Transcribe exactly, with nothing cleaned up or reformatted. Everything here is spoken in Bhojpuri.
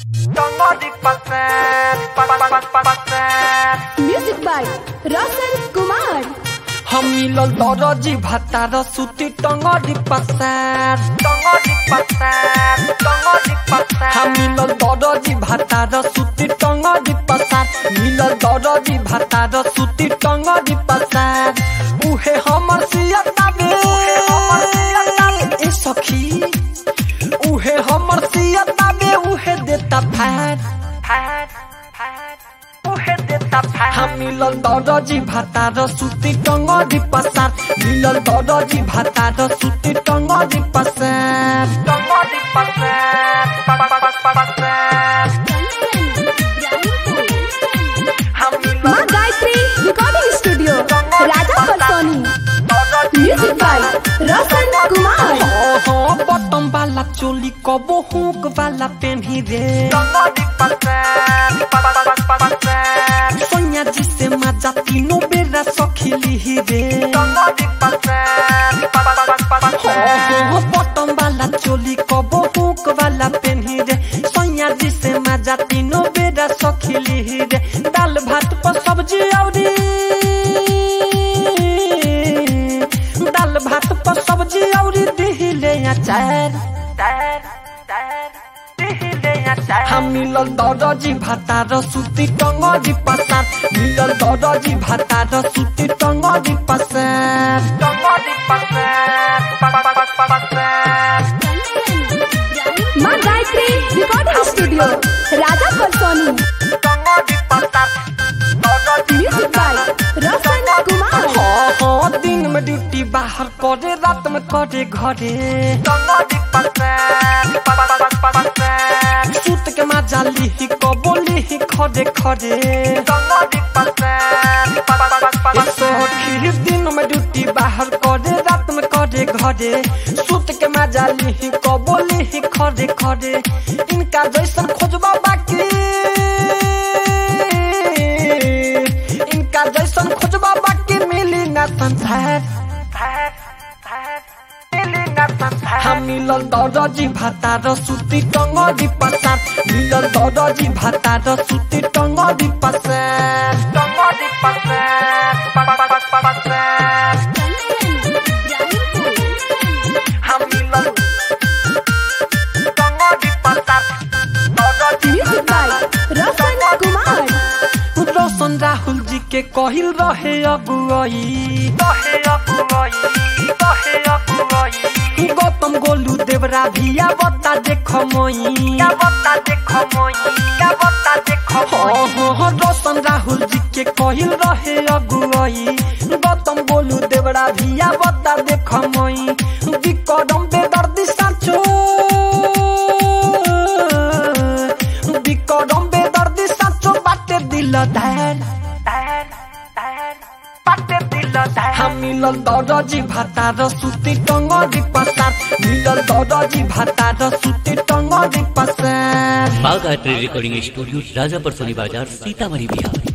Music by Roshan Kumar. हम मिलल दरजी भातार सुती टंगड़ी पसार टंगड़ी पसार टंगड़ी पसार हम मिलल दरजी भातार सुती टंगड़ी पसार मिलल दरजी भातार सुती टंगड़ी पसार उहे हमर सियता बे ए सखी उहे हमर सियता बे उहे देता फार फार फार उहे देता फार हम मिलल दरजी भातार सुती टंगड़ी पसार मिलल दरजी भातार सुती टंगड़ी पसार टंगड़ी पसार माँ Gayatri recording studio Raja Parsoni. Music by Roshan Kumar. हो बटन वाला चोली कबो हुक वाला पेन्ही रे सोनिया जी से मजा तीनों बेरा सखिली रे हो बटन वाला चोली कबो हुक वाला पेन्ही रे सोनिया जी से मजा तीनों बेरा सखिली रे दाल भात पर सब्जी औरी दाल भात पर सब्जी औरी दिहिले अचार तार तार दिहिले अचार हम मिलल दरजी भातार सुती टंगड़ी पसार मिलल दरजी भातार सुती टंगड़ी पसार टंगड़ी पसार माँ गायत्री रिकॉर्डिंग स्टूडियो राजा परसोनी. टंगड़ी पसार Music by Roshan Kumar. हो दिन में ड्यूटी बाहर करे रात में करे घरे सूत के मजा ली कबो ली खरे खरे सखी दिन में ड्यूटी बाहर करे रात में करे घरे सूत के मजा ली कबो ली खरे खरे इनका जैसन खोजबा बाकी इनका जैसन खोजबा बाकी मिली ना संसार हम मिलल दरजी भातार सुती टंगड़ी पसार मिलल दरजी भातार सुती टंगड़ी पसार टंगड़ी पसार हम मिलल टंगड़ी पसार Music by Roshan Kumar. रोशन राहुल जी के कहिल रहे अगुआई रहे अगुआई रहे अगुआई गौतम गोलू देवरा भिया बता देख मोई क्या बता देख मोई क्या बता देख हो हो रोशन राहुल जी के कहिल रहे अगुआई गौतम गोलू देवरा भिया बता देख मोई विक्रम बेदर्दी साचो विक्रम बेदर्दी साचो बाटे दिल धैर धैर धैर बाटे दिल धैर हम मिलल दरजी भातार सुती टंगड़ी पसार मिलल दरजी भातार सुती टंगड़ी पसार. माँ गायत्री रिकॉर्डिंग स्टूडियो राजा परसोनी बाजार सीतामढ़ी बिहार.